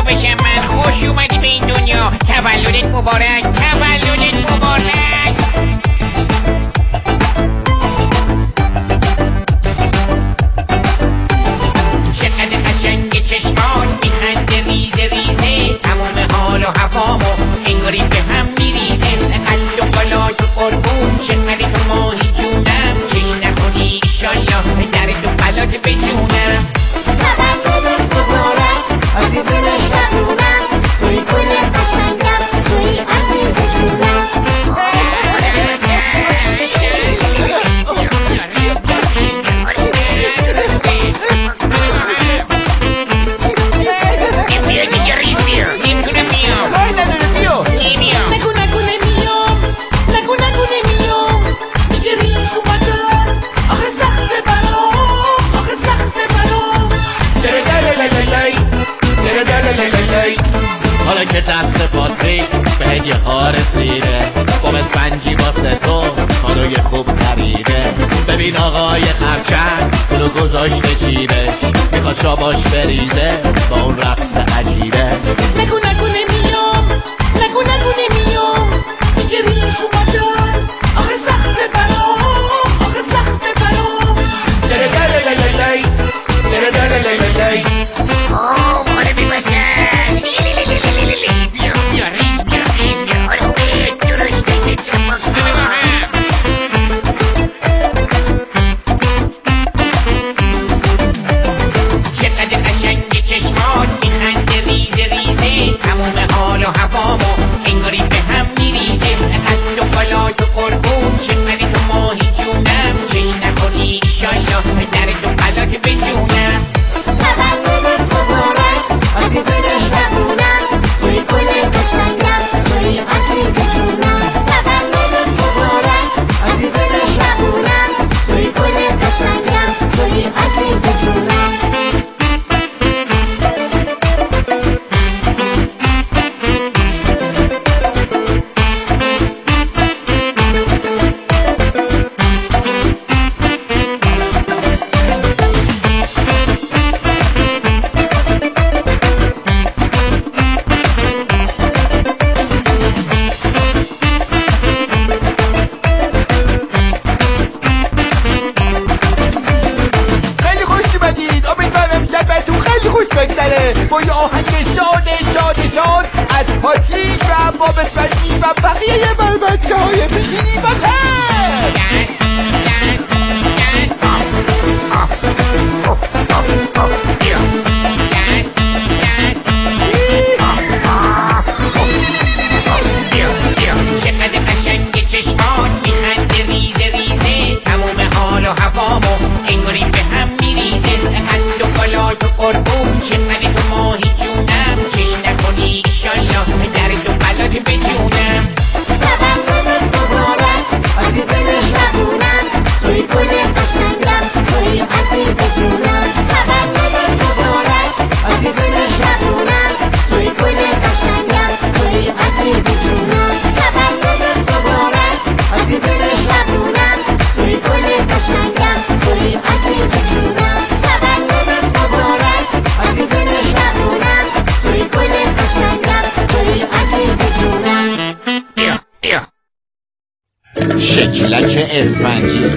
بشم من. خوش اومدی به این دنیا، تولدت مبارک، تولدت مبارک. چقدر قشنگ چشمان، میخنده ریزه ریزه، تمام حال و هوامو انگاری به هم میریزه. قد و بالا تو قربون، چقدر تو ماهی جونم، چش نخونی ایشالله در تو بلات بجونم. تولدت مبارک عزیز مهربونم، توی گل قشنگم، توی عزیز جونم. حالا که دست پاتریک به هدیه ها رسیده، با بسفنجی واسه تو کادوی خوب خریده. ببین آقای خرچنگ پولو گذاشته جیبش، میخواد شاباش بریزه با اون رقص عجیبه. نگو نمیام، نگو نمیام، دیگه ریز اومدن، آخه سخته برام، آخه سخته برام. دره دره للی دره دره للی. ماره بیبسن. بیا ریز بیا. آره خوبه درسته چه مکتبه با هم. چقدر قشنگ چشمان، میخنده ریزه ریزه، تمام حال و هوامو انگاری به هم میریزه. قد و بالا تو قربون، چقدر تو ماهی جونم، چش نخوری ایشالله در تو بلات بجونم. تولدت مبارک عزیز مهربونم، توی گل قشنگم، توی عزیز جونم. تولدت مبارک عزیز مهربونم، توی گل قشنگم، توی عزیز جونم. خیلی خوش اومدید، امیدوارم امشب براتون خیلی خوش بگذره با یه آهنگ شاد از پاتریک و باب اسفندی و بقیه بچه‌های بگیری و چقدر قشنگ چشمان، میخنده ریزه ریزه، تمام حال و هوامو انگاری به هم میریزه. قد و بالا تو قربون، چقدر تو ماهی جونم، چش نخونی ایشالله در تو بلات بجونم. تولدت مبارک عزیز مهربونم، توی گل قشنگم، توی عزیز جونم. تولدت مبارک عزیز مهربونم، توی گل قشنگم، توی عزیز جونم. تولدت مبارک عزیز مهربونم، توی گل قشنگم، توی عزیز جونم. تولدت مبارک عزیز مهربونم، توی گل قشنگم، توی عزیز جونم. بیا شکلک اسفنجی